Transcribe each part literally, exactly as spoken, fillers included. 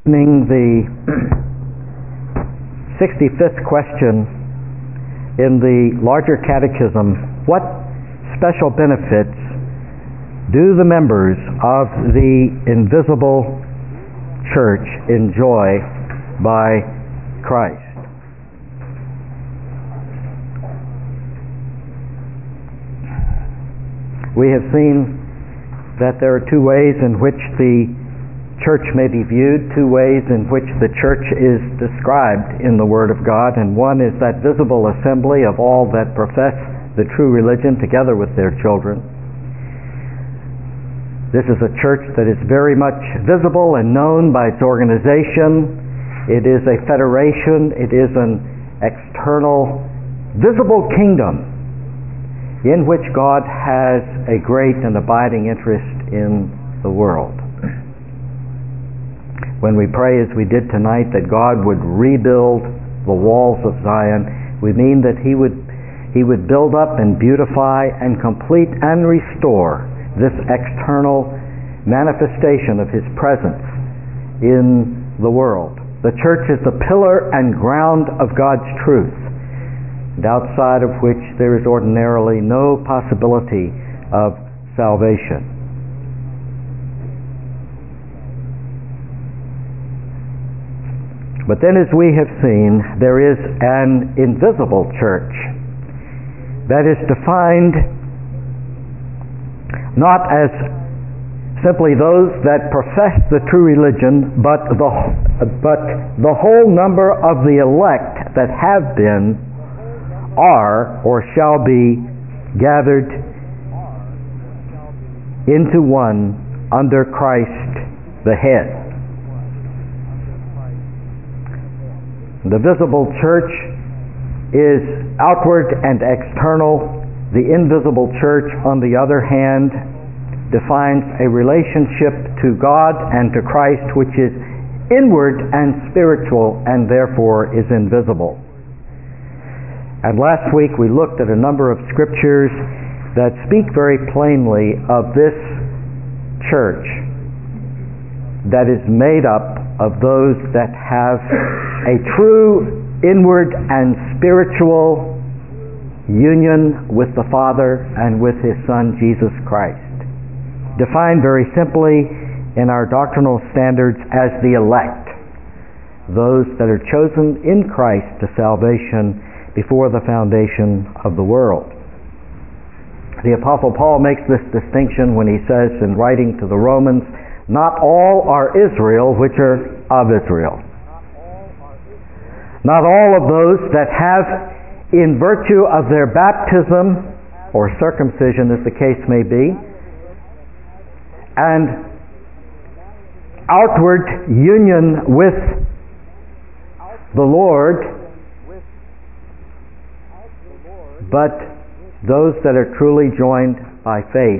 The sixty-fifth question in the larger catechism: what special benefits do the members of the invisible church enjoy by Christ? We have seen that there are two ways in which the church may be viewed, two ways in which the church is described in the Word of God, and one is that visible assembly of all that profess the true religion together with their children. This is a church that is very much visible and known by its organization. It is a federation. It is an external, visible kingdom in which God has a great and abiding interest in the world. When we pray, as we did tonight, that God would rebuild the walls of Zion, we mean that He would He would build up and beautify and complete and restore this external manifestation of His presence in the world. The church is the pillar and ground of God's truth, and outside of which there is ordinarily no possibility of salvation. But then, as we have seen, there is an invisible church that is defined not as simply those that profess the true religion, but the, but the whole number of the elect that have been, are, or shall be gathered into one under Christ the head. The visible church is outward and external. The invisible church, on the other hand, defines a relationship to God and to Christ which is inward and spiritual and therefore is invisible. And last week we looked at a number of scriptures that speak very plainly of this church that is made up of those that have a true inward and spiritual union with the Father and with His Son, Jesus Christ. Defined very simply in our doctrinal standards as the elect, those that are chosen in Christ to salvation before the foundation of the world. The Apostle Paul makes this distinction when he says in writing to the Romans, "Not all are Israel which are of Israel." Not all of those that have, in virtue of their baptism or circumcision, as the case may be, and outward union with the Lord, but those that are truly joined by faith,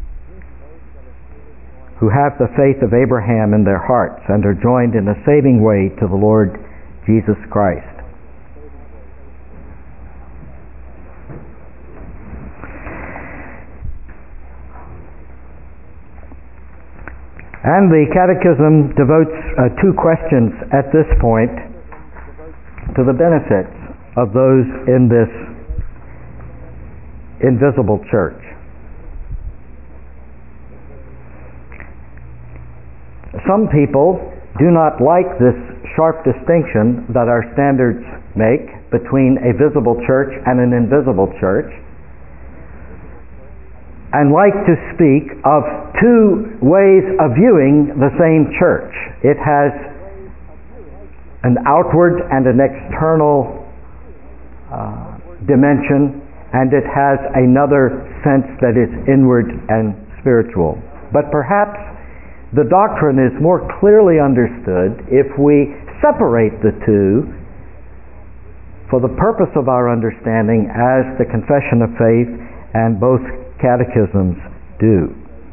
who have the faith of Abraham in their hearts and are joined in a saving way to the Lord Jesus Christ. And the Catechism devotes uh, two questions at this point to the benefits of those in this invisible church. Some people do not like this sharp distinction that our standards make between a visible church and an invisible church, and like to speak of two ways of viewing the same church. It has an outward and an external uh, dimension, and it has another sense that is inward and spiritual. But perhaps the doctrine is more clearly understood if we separate the two for the purpose of our understanding, as the Confession of Faith and both catechisms do.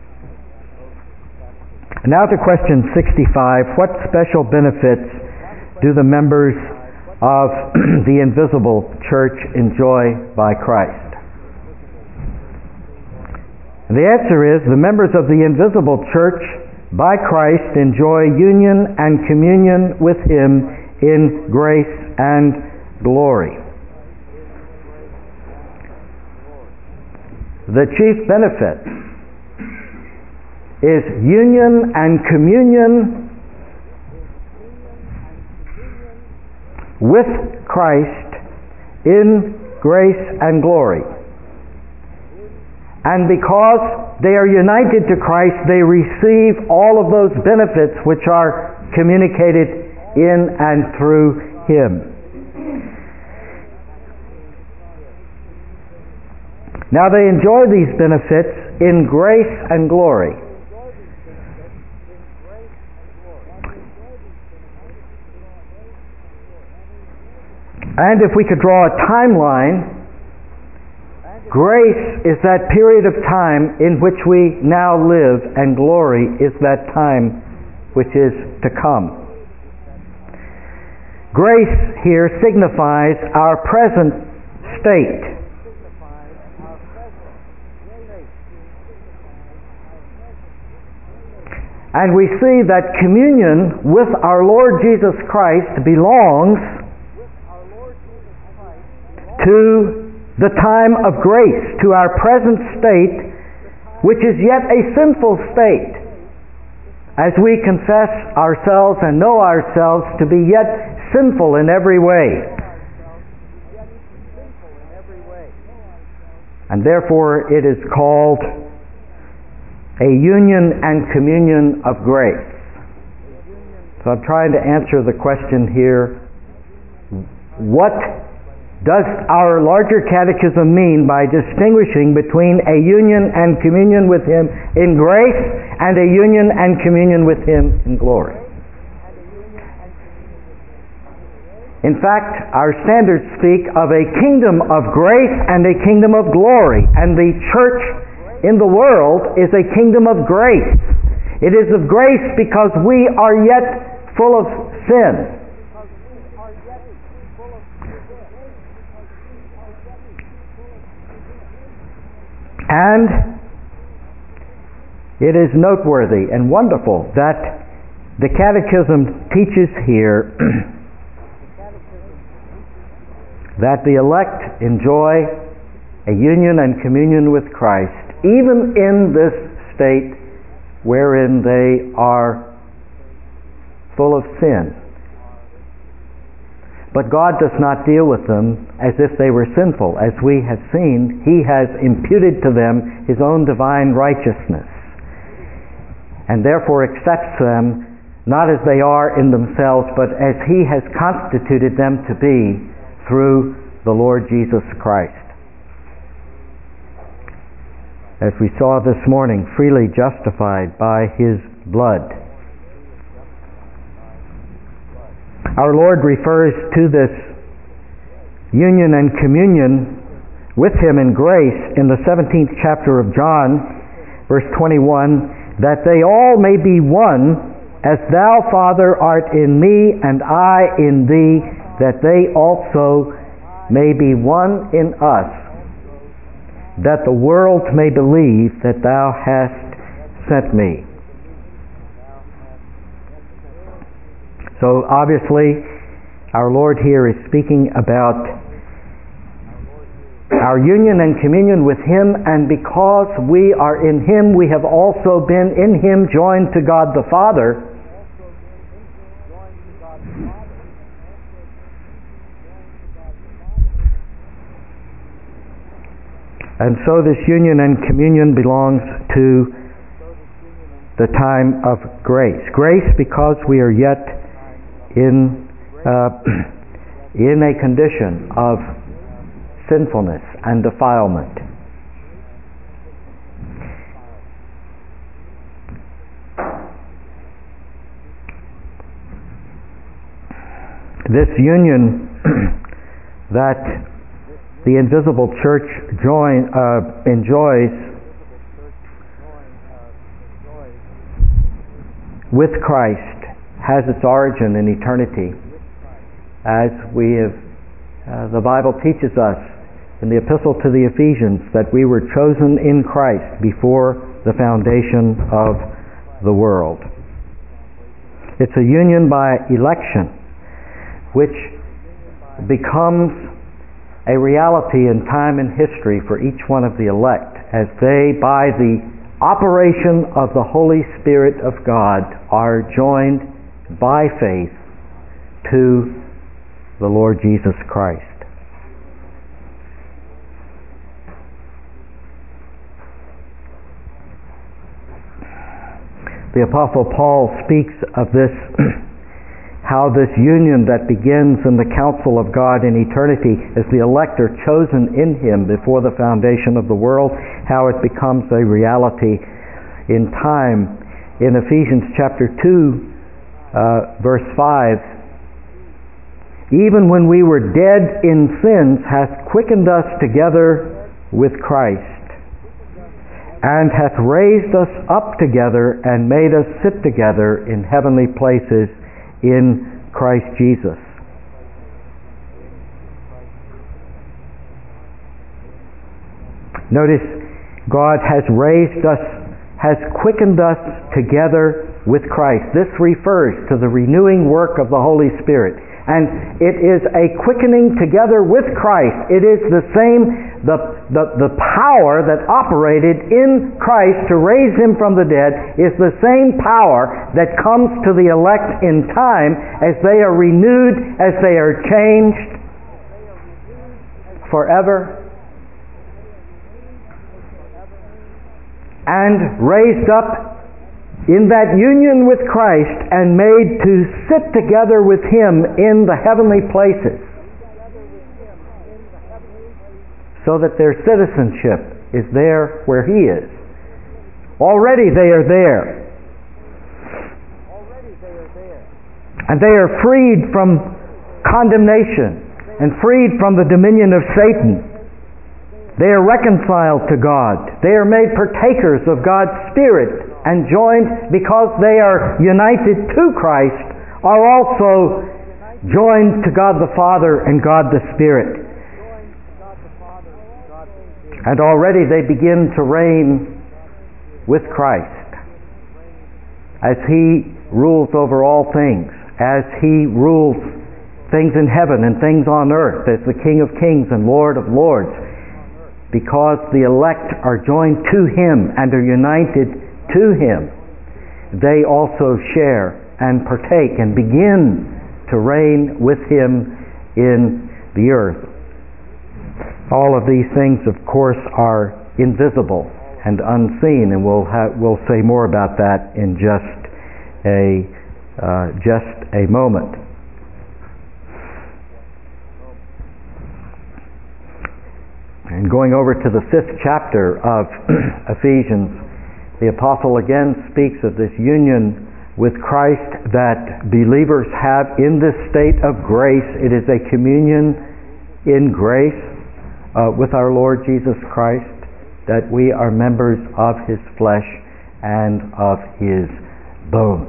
Now to question sixty-five. What special benefits do the members of the invisible church enjoy by Christ? And the answer is, the members of the invisible church by Christ enjoy union and communion with Him in grace and glory. The chief benefit is union and communion with Christ in grace and glory. And because they are united to Christ, they receive all of those benefits which are communicated in and through Him. Now they enjoy these benefits in grace and glory. And if we could draw a timeline, grace is that period of time in which we now live, and glory is that time which is to come. Grace here signifies our present state. And we see that communion with our Lord Jesus Christ belongs to the time of grace, to our present state, which is yet a sinful state, as we confess ourselves and know ourselves to be yet sinful in every way. And therefore it is called a union and communion of grace. So I'm trying to answer the question here, what does our larger catechism mean by distinguishing between a union and communion with Him in grace and a union and communion with Him in glory? In fact, our standards speak of a kingdom of grace and a kingdom of glory, and the church in the world is a kingdom of grace. It is of grace because we are yet full of sin. And it is noteworthy and wonderful that the Catechism teaches here that the elect enjoy a union and communion with Christ even in this state wherein they are full of sin. But God does not deal with them as if they were sinful. As we have seen, He has imputed to them His own divine righteousness, and therefore accepts them not as they are in themselves, but as He has constituted them to be through the Lord Jesus Christ. As we saw this morning, freely justified by His blood. Our Lord refers to this union and communion with Him in grace in the seventeenth chapter of John, verse twenty-one, that they all may be one, as Thou, Father, art in me, and I in Thee, that they also may be one in us, that the world may believe that Thou hast sent me. So obviously, our Lord here is speaking about our union and communion with Him, and because we are in Him, we have also been in Him joined to God the Father. And so this union and communion belongs to the time of grace. Grace because we are yet in uh, in a condition of sinfulness and defilement. This union that the invisible church join, uh, enjoys with Christ has its origin in eternity, as we have, uh, the Bible teaches us in the Epistle to the Ephesians that we were chosen in Christ before the foundation of the world. It's a union by election, which becomes a reality in time and history for each one of the elect, as they, by the operation of the Holy Spirit of God, are joined by faith to the Lord Jesus Christ. The Apostle Paul speaks of this, how this union that begins in the counsel of God in eternity as the elect are chosen in Him before the foundation of the world, how it becomes a reality in time. In Ephesians chapter two, uh, verse five, even when we were dead in sins, hath quickened us together with Christ, and hath raised us up together and made us sit together in heavenly places in Christ Jesus. Notice, God has raised us, has quickened us together with Christ. This refers to the renewing work of the Holy Spirit. And it is a quickening together with Christ. It is the same, the, the, the power that operated in Christ to raise Him from the dead is the same power that comes to the elect in time as they are renewed, as they are changed forever and raised up in that union with Christ and made to sit together with Him in the heavenly places, so that their citizenship is there where He is. Already they are there. And they are freed from condemnation and freed from the dominion of Satan. They are reconciled to God. They are made partakers of God's Spirit and joined, because they are united to Christ, are also joined to God the Father and God the Spirit. And already they begin to reign with Christ as He rules over all things, as He rules things in heaven and things on earth, as the King of Kings and Lord of Lords. Because the elect are joined to Him and are united to Him, they also share and partake and begin to reign with Him in the earth. All of these things, of course, are invisible and unseen, and we'll have, we'll say more about that in just a uh, just a moment. And going over to the fifth chapter of Ephesians, the apostle again speaks of this union with Christ that believers have in this state of grace. It is a communion in grace uh, with our Lord Jesus Christ, that we are members of His flesh and of His bones.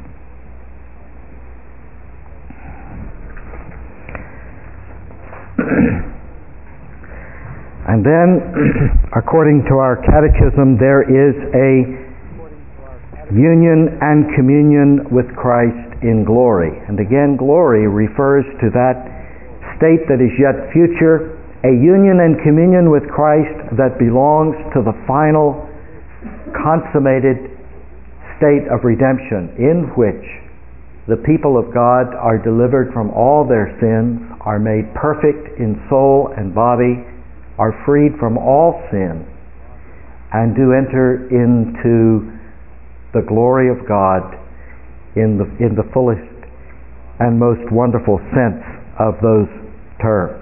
And then, according to our catechism, there is a union and communion with Christ in glory. And again, glory refers to that state that is yet future, a union and communion with Christ that belongs to the final consummated state of redemption, in which the people of God are delivered from all their sins, are made perfect in soul and body, are freed from all sin, and do enter into the glory of God in the, in the fullest and most wonderful sense of those terms.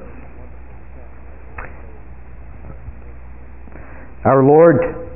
Our Lord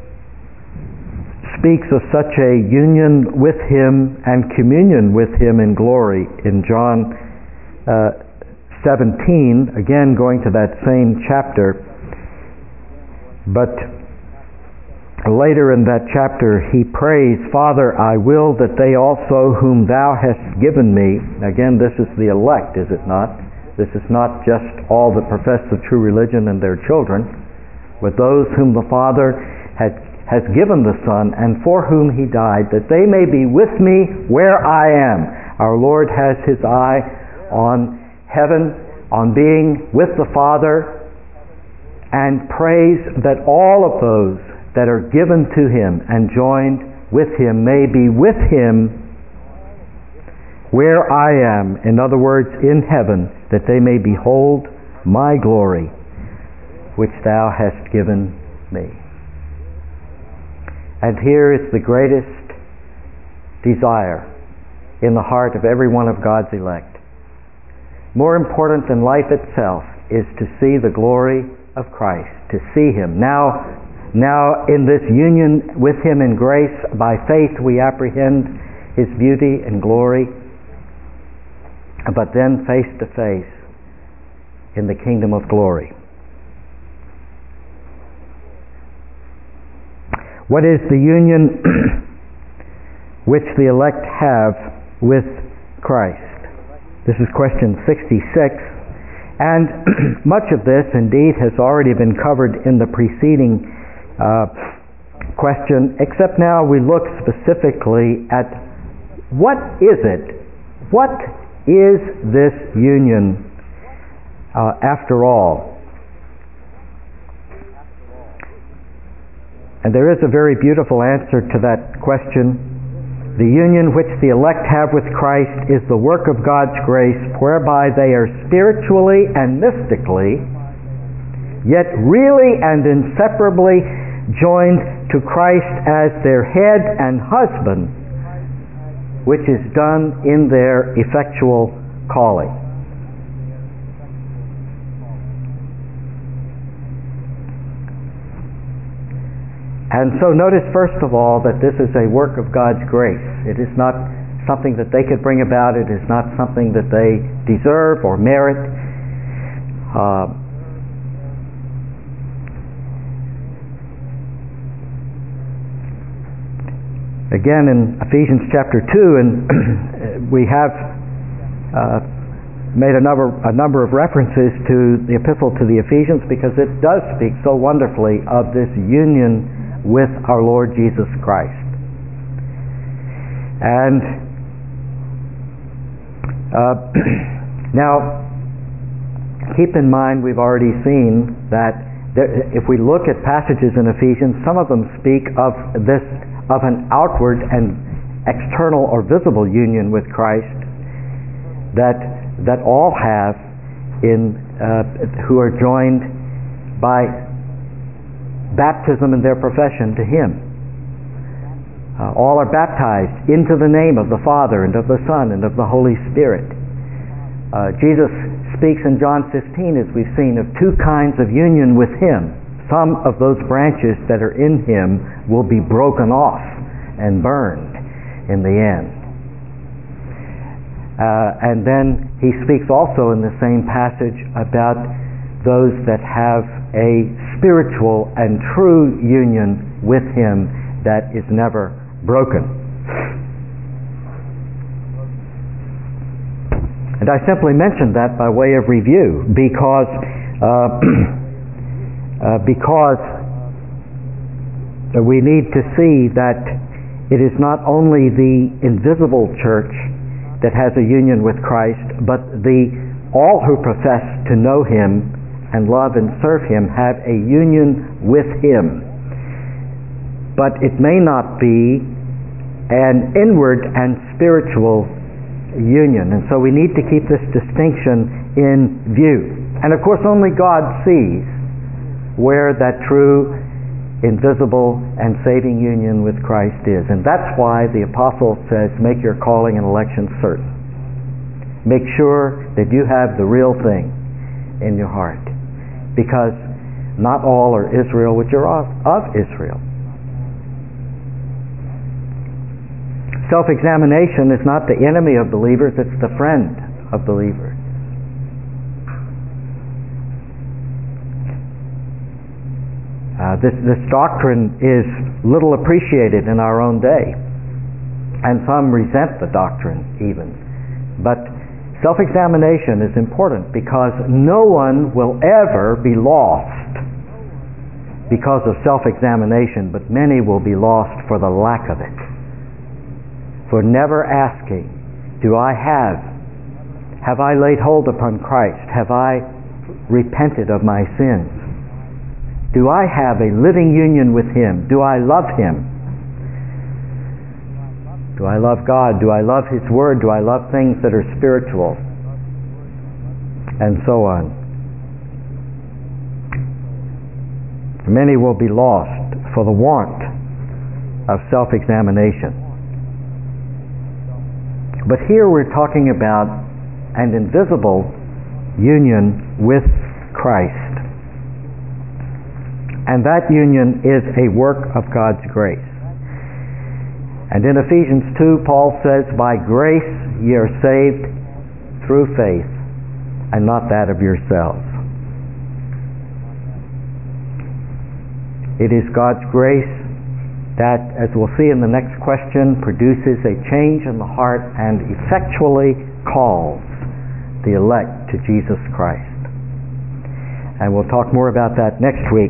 speaks of such a union with Him and communion with Him in glory in John uh, seventeen, again going to that same chapter. But later in that chapter He prays, Father, I will that they also whom Thou hast given me. Again, this is the elect, is it not? This is not just all that profess the true religion and their children, but those whom the Father had, has given the Son, and for whom he died, that they may be with me where I am. Our Lord has his eye on heaven, on being with the Father, and prays that all of those that are given to him and joined with him may be with him where I am, in other words, in heaven, that they may behold my glory, which thou hast given me. And here is the greatest desire in the heart of every one of God's elect. More important than life itself is to see the glory of Christ, to see him. Now, now in this union with him in grace, by faith we apprehend his beauty and glory, but then face to face in the kingdom of glory. What is the union which the elect have with Christ? This is question sixty-six, and much of this indeed has already been covered in the preceding uh, question, except now we look specifically at what is it? What is this union uh, after all? And there is a very beautiful answer to that question. The union which the elect have with Christ is the work of God's grace, whereby they are spiritually and mystically, yet really and inseparably joined to Christ as their head and husband, which is done in their effectual calling. And so notice first of all that this is a work of God's grace. It is not something that they could bring about. It is not something that they deserve or merit. Uh, Again, in Ephesians chapter two, and we have uh, made a number, a number of references to the epistle to the Ephesians because it does speak so wonderfully of this union with our Lord Jesus Christ. And uh, now, keep in mind, we've already seen that there, if we look at passages in Ephesians, some of them speak of this of an outward and external or visible union with Christ that that all have in uh, who are joined by baptism in their profession to Him. Uh, all are baptized into the name of the Father and of the Son and of the Holy Spirit. Uh, Jesus speaks in John fifteen, as we've seen, of two kinds of union with Him. Some of those branches that are in him will be broken off and burned in the end. Uh, and then he speaks also in the same passage about those that have a spiritual and true union with him that is never broken. And I simply mentioned that by way of review because uh, Uh, because we need to see that it is not only the invisible church that has a union with Christ, but the all who profess to know Him and love and serve Him have a union with Him. But it may not be an inward and spiritual union, and so we need to keep this distinction in view. And of course only God sees where that true, invisible, and saving union with Christ is. And that's why the apostle says, make your calling and election certain. Make sure that you have the real thing in your heart. Because not all are Israel which are of, of Israel. Self-examination is not the enemy of believers, it's the friend of believers. Uh, this, this doctrine is little appreciated in our own day, and some resent the doctrine even. But self-examination is important because no one will ever be lost because of self-examination, but many will be lost for the lack of it. For never asking, do I have, have I laid hold upon Christ? Have I repented of my sins? Do I have a living union with Him? Do I love Him? Do I love God? Do I love His Word? Do I love things that are spiritual? And so on. Many will be lost for the want of self-examination. But here we're talking about an invisible union with Christ. And that union is a work of God's grace. And in Ephesians two, Paul says, by grace ye are saved through faith, and not that of yourselves. It is God's grace that, as we'll see in the next question, produces a change in the heart and effectually calls the elect to Jesus Christ. And we'll talk more about that next week.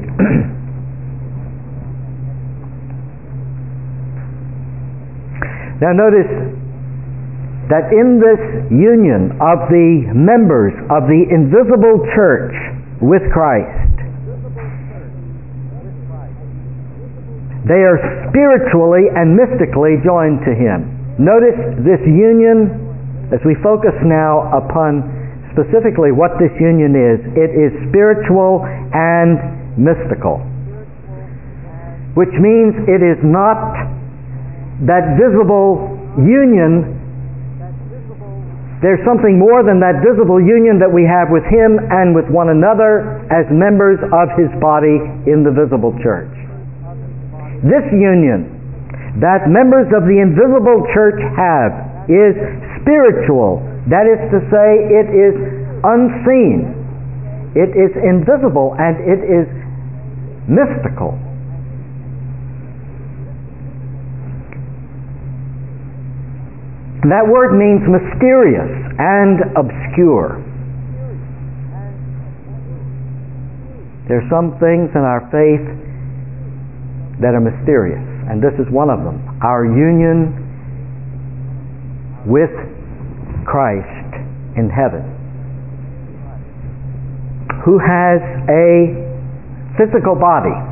Now notice that in this union of the members of the invisible church with Christ, they are spiritually and mystically joined to Him. Notice this union, as we focus now upon specifically what this union is, it is spiritual and mystical. Which means it is not that visible union. There's something more than that visible union that we have with Him and with one another as members of His body in the visible church. This union that members of the invisible church have is spiritual. That is to say, it is unseen. It is invisible and it is mystical. That word means mysterious and obscure. There are some things in our faith that are mysterious, and this is one of them. Our union with Christ in heaven, who has a physical body.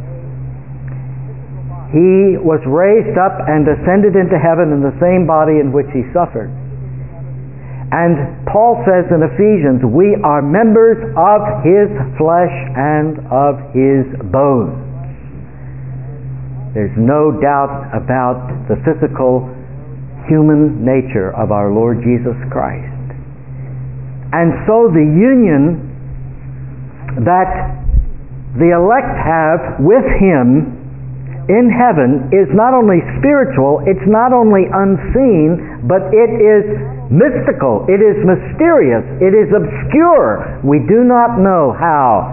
He was raised up and ascended into heaven in the same body in which He suffered. And Paul says in Ephesians, we are members of His flesh and of His bones. There's no doubt about the physical human nature of our Lord Jesus Christ. And so the union that the elect have with Him in heaven is not only spiritual, it's not only unseen, but it is mystical, it is mysterious, it is obscure. We do not know how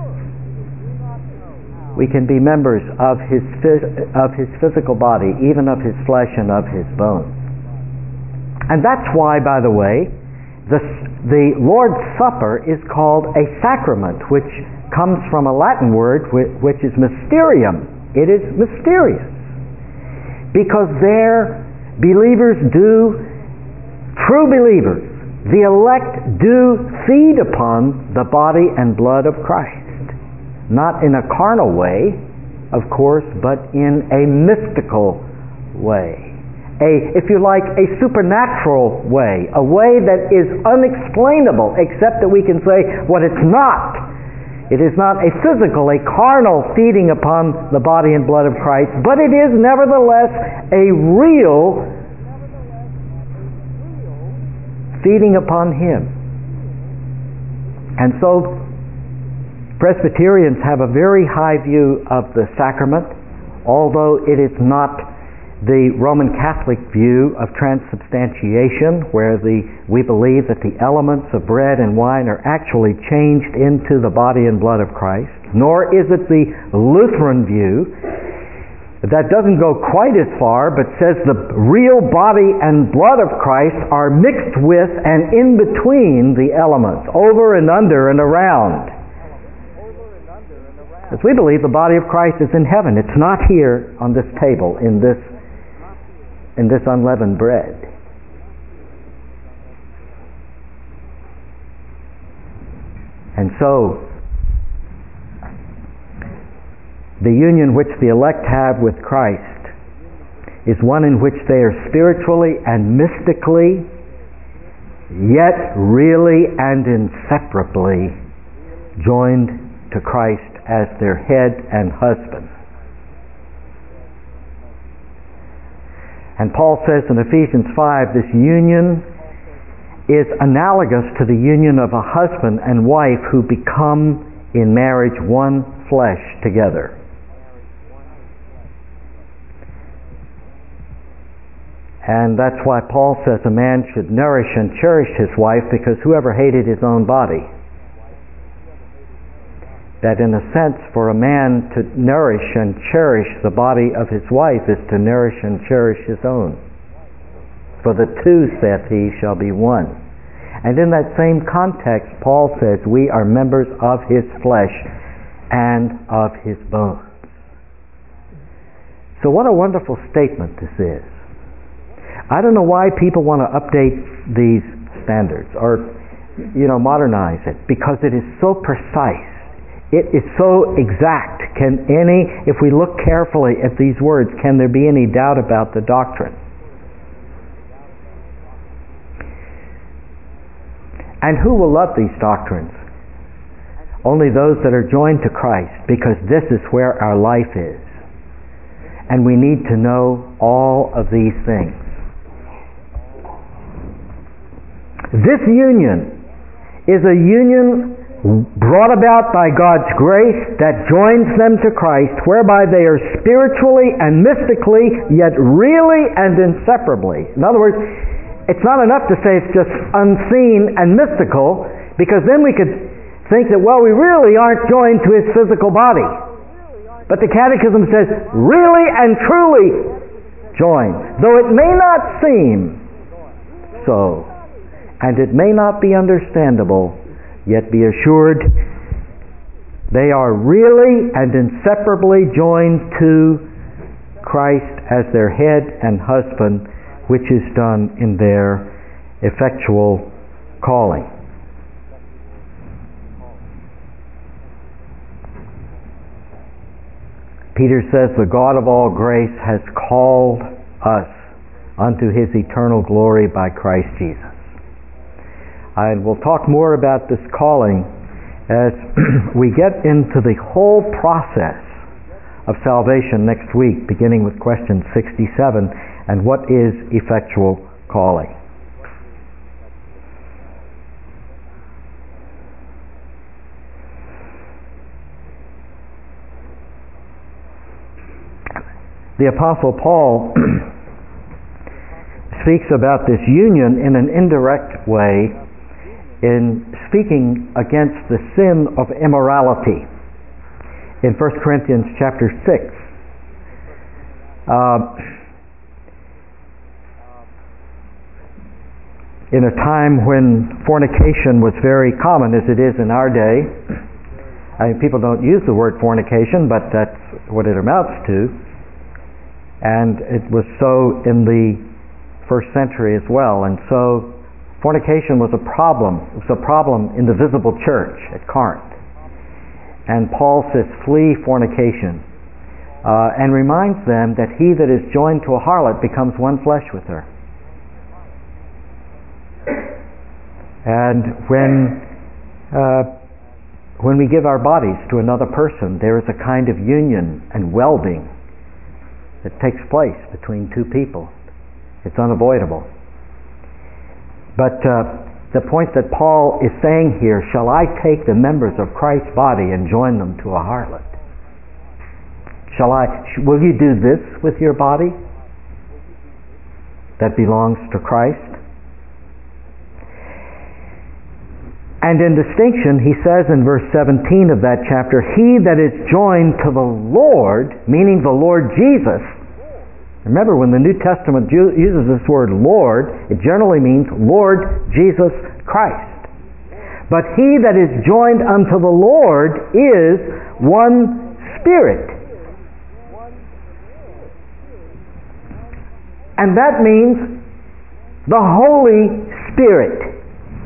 we can be members of his, of his physical body, even of His flesh and of His bones. And that's why, by the way, the, the Lord's Supper is called a sacrament, which comes from a Latin word which is mysterium. It is mysterious. Because there, believers do, true believers, the elect do feed upon the body and blood of Christ. Not in a carnal way, of course, but in a mystical way. A, if you like, a supernatural way. A way that is unexplainable, except that we can say what it's not. It is not a physical, a carnal feeding upon the body and blood of Christ, but it is nevertheless a real feeding upon Him. And so Presbyterians have a very high view of the sacrament, although it is not the Roman Catholic view of transubstantiation, where the, we believe that the elements of bread and wine are actually changed into the body and blood of Christ, nor is it the Lutheran view that doesn't go quite as far, but says the real body and blood of Christ are mixed with and in between the elements, over and under and around. Because we believe the body of Christ is in heaven. It's not here on this table in this in this unleavened bread. And so, the union which the elect have with Christ is one in which they are spiritually and mystically, yet really and inseparably joined to Christ as their head and husband. And Paul says in Ephesians five, this union is analogous to the union of a husband and wife who become in marriage one flesh together. And that's why Paul says a man should nourish and cherish his wife, because whoever hated his own body, that in a sense for a man to nourish and cherish the body of his wife is to nourish and cherish his own. For the two, saith he, shall be one. And in that same context, Paul says we are members of his flesh and of his bones. So what a wonderful statement this is. I don't know why people want to update these standards or, you know, modernize it, because it is so precise. It is so exact. Can any, if we look carefully at these words, can there be any doubt about the doctrine? And who will love these doctrines? Only those that are joined to Christ, because this is where our life is. And we need to know all of these things. This union is a union brought about by God's grace that joins them to Christ, whereby they are spiritually and mystically, yet really and inseparably. In other words, it's not enough to say it's just unseen and mystical, because then we could think that, well, we really aren't joined to his physical body. But the Catechism says, really and truly joined, though it may not seem so, and it may not be understandable, yet be assured they are really and inseparably joined to Christ as their head and husband, which is done in their effectual calling. Peter says the God of all grace has called us unto his eternal glory by Christ Jesus. And we'll talk more about this calling as we get into the whole process of salvation next week, beginning with question sixty-seven, and what is effectual calling. The Apostle Paul speaks about this union in an indirect way in speaking against the sin of immorality in First Corinthians chapter six. Uh, in a time when fornication was very common, as it is in our day. I mean, people don't use the word fornication, but that's what it amounts to. And it was so in the first century as well. And so fornication was a problem. It was a problem in the visible church at Corinth. And Paul says, flee fornication. Uh, and reminds them that he that is joined to a harlot becomes one flesh with her. And when uh, when we give our bodies to another person, there is a kind of union and welding that takes place between two people. It's unavoidable. But uh, the point that Paul is saying here, shall I take the members of Christ's body and join them to a harlot? Shall I, will you do this with your body that belongs to Christ? And in distinction, he says in verse seventeen of that chapter, he that is joined to the Lord, meaning the Lord Jesus. Remember, when the New Testament uses this word Lord, it generally means Lord Jesus Christ. But he that is joined unto the Lord is one Spirit. And that means the Holy Spirit.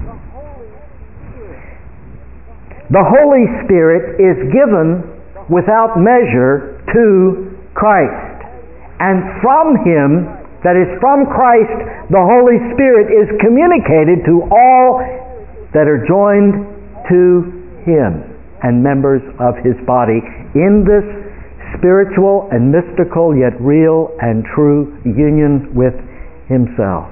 The Holy Spirit is given without measure to Christ. And from Him, that is from Christ, the Holy Spirit is communicated to all that are joined to Him and members of His body in this spiritual and mystical yet real and true union with Himself.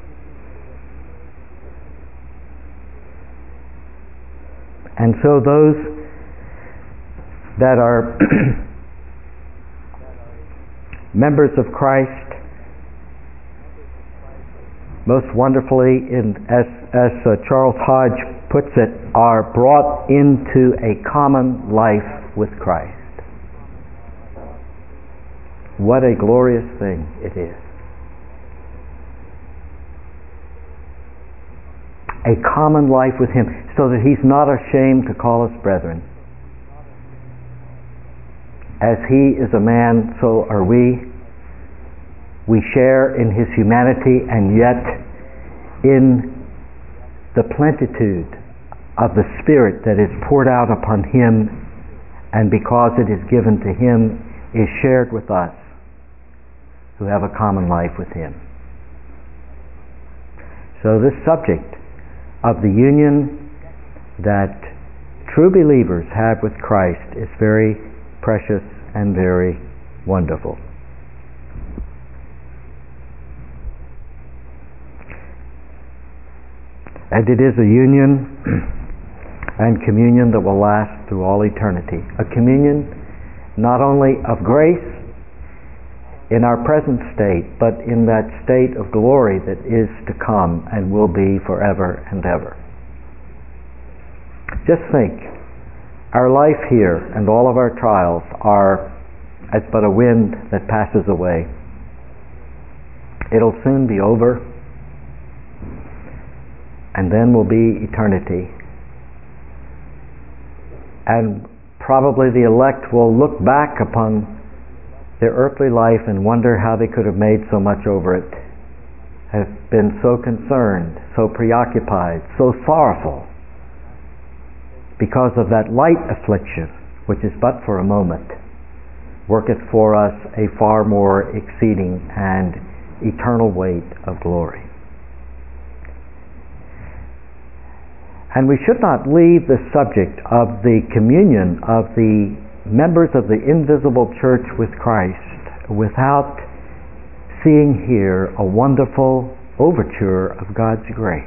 And so those that are members of Christ, most wonderfully, in, as, as uh, Charles Hodge puts it, are brought into a common life with Christ. What a glorious thing it is. A common life with Him, so that He's not ashamed to call us brethren. As He is a man, so are we. We share in His humanity, and yet in the plenitude of the Spirit that is poured out upon Him, and because it is given to Him, is shared with us who have a common life with Him. So this subject of the union that true believers have with Christ is very precious and very wonderful. And it is a union and communion that will last through all eternity. A communion not only of grace in our present state, but in that state of glory that is to come and will be forever and ever. Just think, our life here and all of our trials are as but a wind that passes away. It'll soon be over, and then will be eternity. And probably the elect will look back upon their earthly life and wonder how they could have made so much over it, have been so concerned, so preoccupied, so sorrowful, because of that light affliction, which is but for a moment, worketh for us a far more exceeding and eternal weight of glory. And we should not leave the subject of the communion of the members of the invisible church with Christ without seeing here a wonderful overture of God's grace.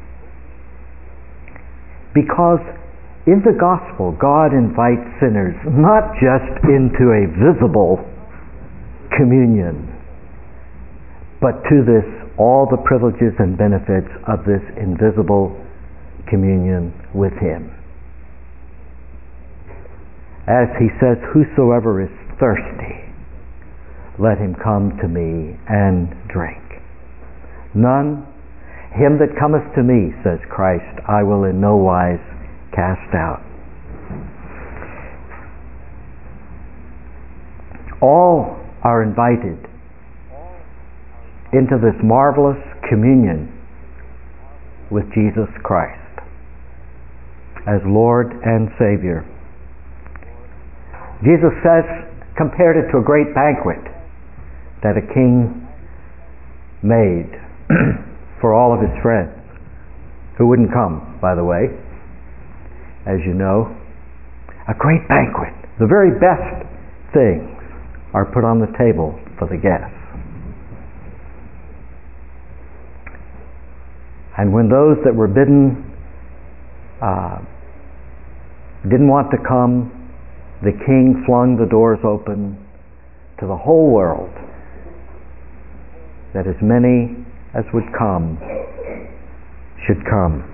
Because in the gospel, God invites sinners not just into a visible communion, but to this, all the privileges and benefits of this invisible communion with Him. As He says, whosoever is thirsty, let him come to me and drink. None, him that cometh to me, says Christ, I will in no wise cast out. All are invited into this marvelous communion with Jesus Christ as Lord and Savior. Jesus says, compared it to a great banquet that a king made for all of his friends, who wouldn't come, by the way, as you know. A great banquet. The very best things are put on the table for the guests. And when those that were bidden uh, didn't want to come, the king flung the doors open to the whole world, that as many as would come should come.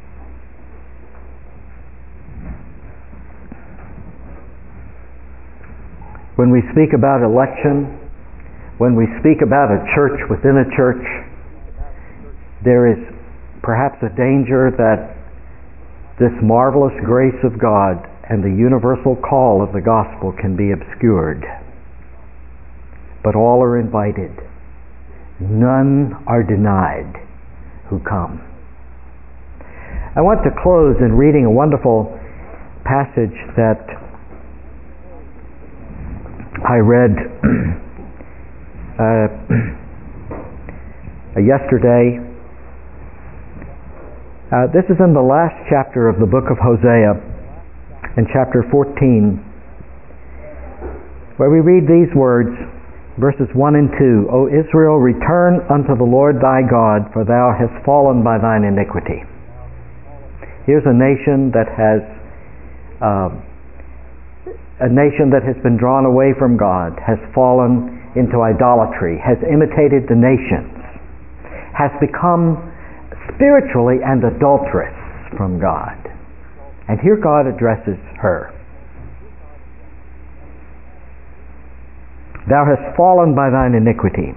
When we speak about election, when we speak about a church within a church, there is perhaps a danger that this marvelous grace of God and the universal call of the gospel can be obscured. But all are invited. None are denied who come. I want to close in reading a wonderful passage that I read uh, yesterday. Uh, this is in the last chapter of the book of Hosea, in chapter fourteen, where we read these words, verses one and two. O Israel, return unto the Lord thy God, for thou hast fallen by thine iniquity. Here's a nation that has uh, a nation that has been drawn away from God, has fallen into idolatry, has imitated the nations, has become spiritually and adulterous from God. And here God addresses her. Thou hast fallen by thine iniquity.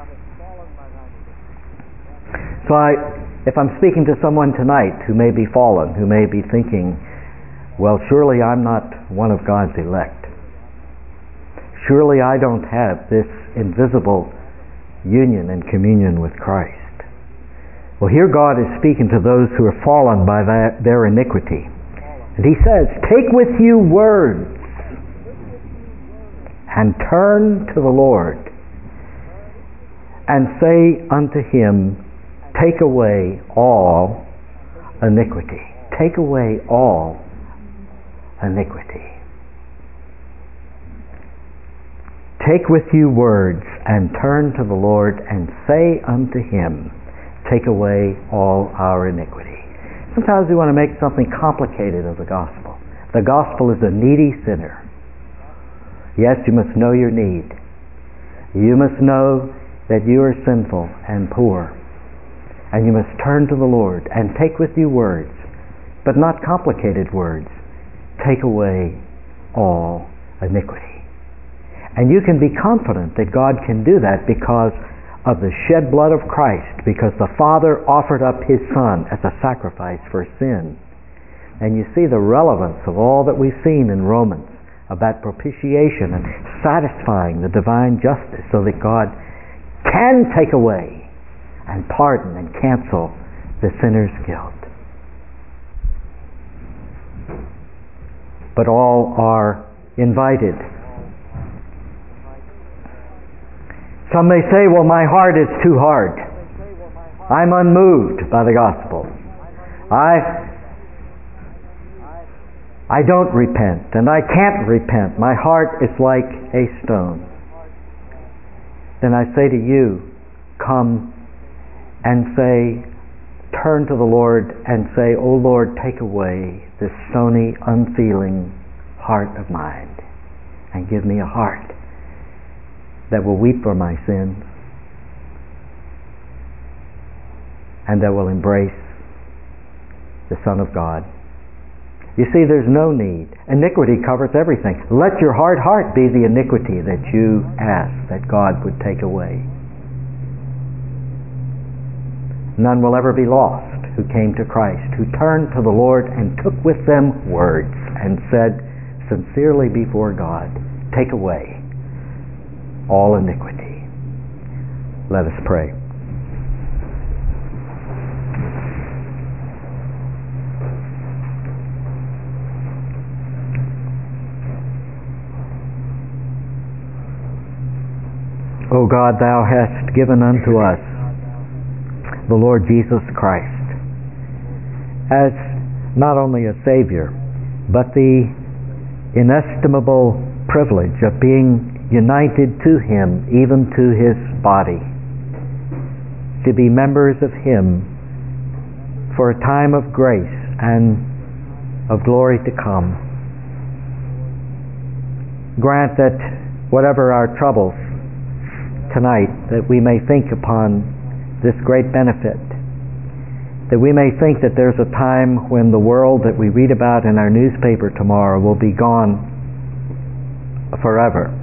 So I, if I'm speaking to someone tonight who may be fallen, who may be thinking, well, surely I'm not one of God's elect. Surely I don't have this invisible union and communion with Christ. Well, here God is speaking to those who are fallen by that, their iniquity. And he says, take with you words and turn to the Lord and say unto him, take away all iniquity. Take away all iniquity. Take with you words and turn to the Lord and say unto him, take away all our iniquity. Sometimes we want to make something complicated of the gospel. The gospel is a needy sinner. Yes, you must know your need. You must know that you are sinful and poor. And you must turn to the Lord and take with you words, but not complicated words. Take away all iniquity. And you can be confident that God can do that because of the shed blood of Christ, because the Father offered up his Son as a sacrifice for sin. And you see the relevance of all that we've seen in Romans about propitiation and satisfying the divine justice so that God can take away and pardon and cancel the sinner's guilt. But all are invited. Some may say, well, my heart is too hard. I'm unmoved by the gospel. I I don't repent, and I can't repent. My heart is like a stone. Then I say to you, come and say, turn to the Lord and say, O Lord, take away this stony, unfeeling heart of mine and give me a heart that will weep for my sins and that will embrace the Son of God. You see, there's no need. Iniquity covers everything. Let your hard heart be the iniquity that you ask that God would take away. None will ever be lost who came to Christ, who turned to the Lord and took with them words and said sincerely before God, take away all iniquity. Let us pray. O God, thou hast given unto us the Lord Jesus Christ as not only a Savior, but the inestimable privilege of being united to him, even to his body, to be members of him for a time of grace and of glory to come. Grant that whatever our troubles tonight, that we may think upon this great benefit, that we may think that there's a time when the world that we read about in our newspaper tomorrow will be gone forever.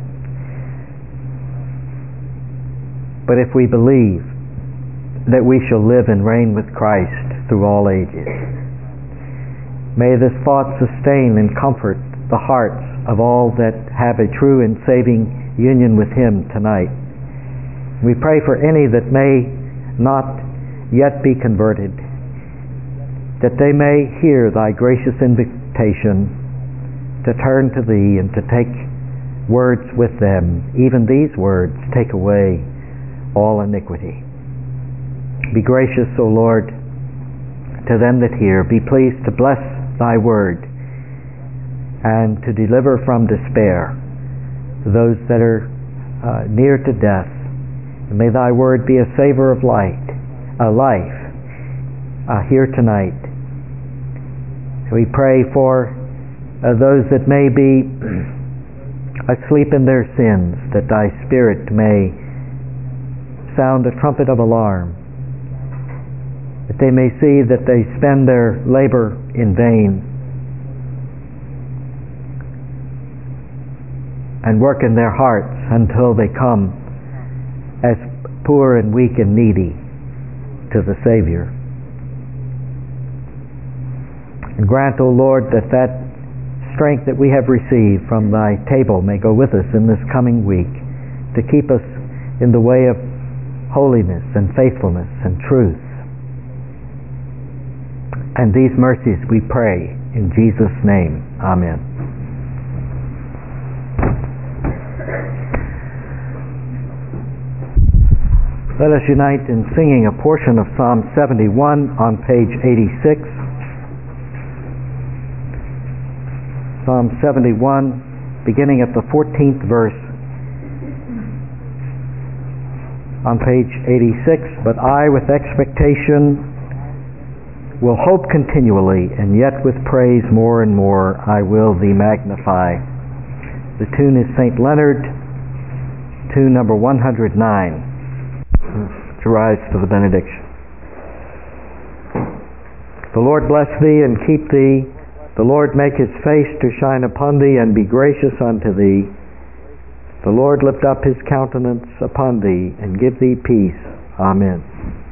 But if we believe that we shall live and reign with Christ through all ages, May this thought sustain and comfort the hearts of all that have a true and saving union with Him tonight. We pray for any that may not yet be converted, that they may hear Thy gracious invitation to turn to Thee and to take words with them. Even these words take away all iniquity. Be gracious, O Lord, to them that hear. Be pleased to bless Thy word and to deliver from despair those that are uh, near to death. And may Thy word be a savor of light, a life uh, here tonight. We pray for uh, those that may be asleep in their sins, that Thy Spirit may sound a trumpet of alarm, that they may see that they spend their labor in vain and work in their hearts until they come as poor and weak and needy to the Savior. And grant, O Lord, that that strength that we have received from Thy table may go with us in this coming week to keep us in the way of holiness and faithfulness and truth. And these mercies we pray in Jesus' name. Amen. Let us unite in singing a portion of Psalm seventy-one on page eighty-six. Psalm seventy-one, beginning at the fourteenth verse on page eighty-six. But I with expectation will hope continually, and yet with praise more and more I will Thee magnify. The tune is Saint Leonard, tune number one hundred nine. To rise to the benediction. The Lord bless thee and keep thee. The Lord make His face to shine upon thee and be gracious unto thee. The Lord lift up His countenance upon thee and give thee peace. Amen.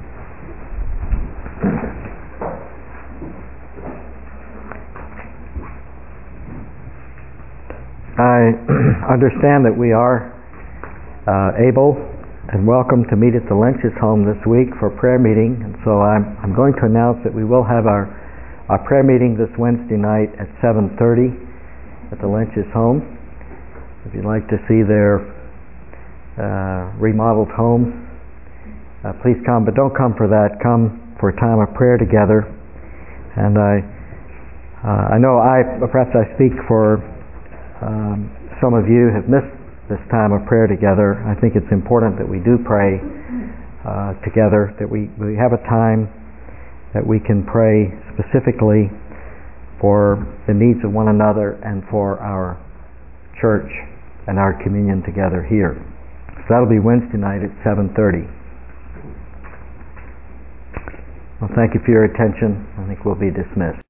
I understand that we are uh, able and welcome to meet at the Lynch's home this week for prayer meeting, and so I'm, I'm going to announce that we will have our, our prayer meeting this Wednesday night at seven thirty at the Lynch's home. If you'd like to see their uh, remodeled home, uh, please come, but don't come for that. Come for a time of prayer together. And I, uh, I know I perhaps I speak for um, some of you have missed this time of prayer together. I think it's important that we do pray uh, together, that we, we have a time that we can pray specifically for the needs of one another and for our church and our communion together here. So that'll be Wednesday night at seven thirty. Well, thank you for your attention. I think we'll be dismissed.